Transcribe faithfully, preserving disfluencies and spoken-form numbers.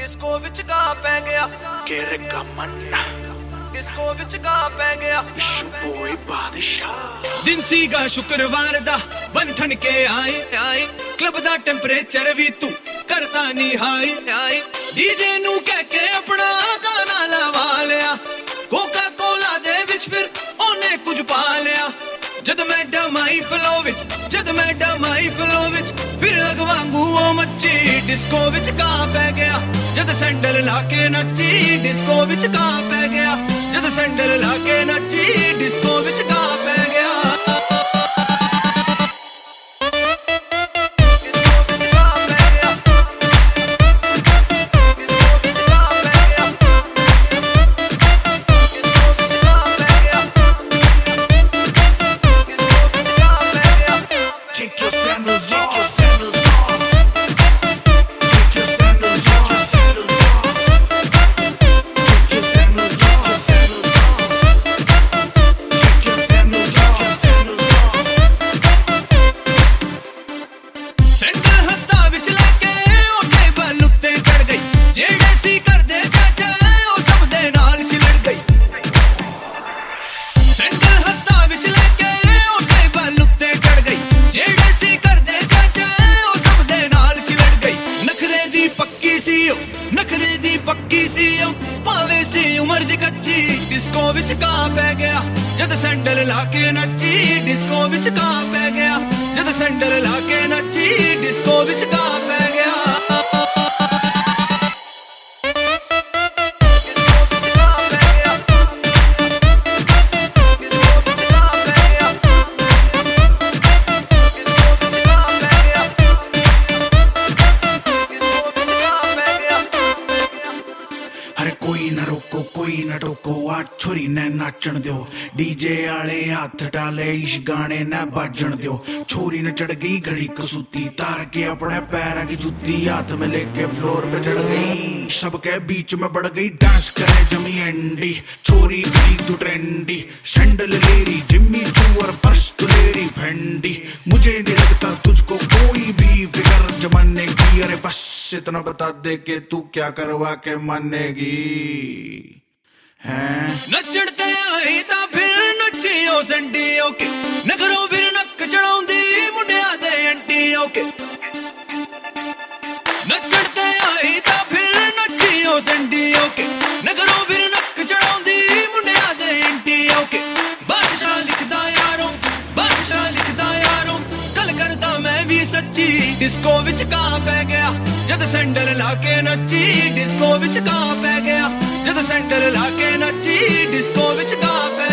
disco विच गा पै गया केरे का मन्ना डिस्को विच गा पै गया इशू बॉय बादशाह दिन सीगा शुक्रवार दा बन ठन के आए आए क्लब दा टेंपरेचर भी तू करता नहीं हाई हाई डीजे नू कह के अपना गाना लवा लिया कोका कोला दे विच फिर ओने कुछ पा लिया जद मैं डमाई फ्लो विच जद मैं डमाई फ्लो विच फिर अगवांगू ओ मच्ची डिस्को विच गा पै गया जद सैंडल लाके नच्ची डिस्को विच गा पै गया जद सैंडल लाके नच्ची डिस्को विच गा पै गया नखरे दी पक्की सी पावे सी उमर दी कच्ची डिस्को विच गा पै गया जद सैंडल लाके नच्ची डिस्को विच गा पै गया जद सैंडल लाके नच्ची डिस्को विच गा पै गया कोई न टोको आ छोरी ने नाचन दियो डीजे आले हाथ डाले इस गाने ने बाजन दियो छोरी ने चढ़ गई घड़ी कसूती तार के अपने पैर की जूती हाथ में लेके फ्लोर पे चढ़ गई सबके बीच में बढ़ गई डांस करे जमी एंडी छोरी भी तू ट्रेंडी सैंडल लेरी जिम्मी चू और पर्स तू लेरी फेंडी मुझे नहीं लगता तुझको कोई भी फिक्र जमाने की अरे बस इतना बता दे के तू क्या करवा के मानेगी नचण ते आई तां फिर नच्चियो संडियो के नगरों फिर नक चढ़ाउंदी मुंडिया दे अंटियो के नचण ते आई तां फिर नच्चियो संडियो के नगरों फिर नक चढ़ाउंदी मुंडिया दे अंटियो के बादशाह लिखदा यारों बादशाह लिखदा यारों कल करदा मैं भी सच्ची डिस्को विच गा पै गया जद सैंडल लाके नच्ची डिस्को विच गा पै गया जद सैंडल लाके नच्ची डिस्को विच गा पै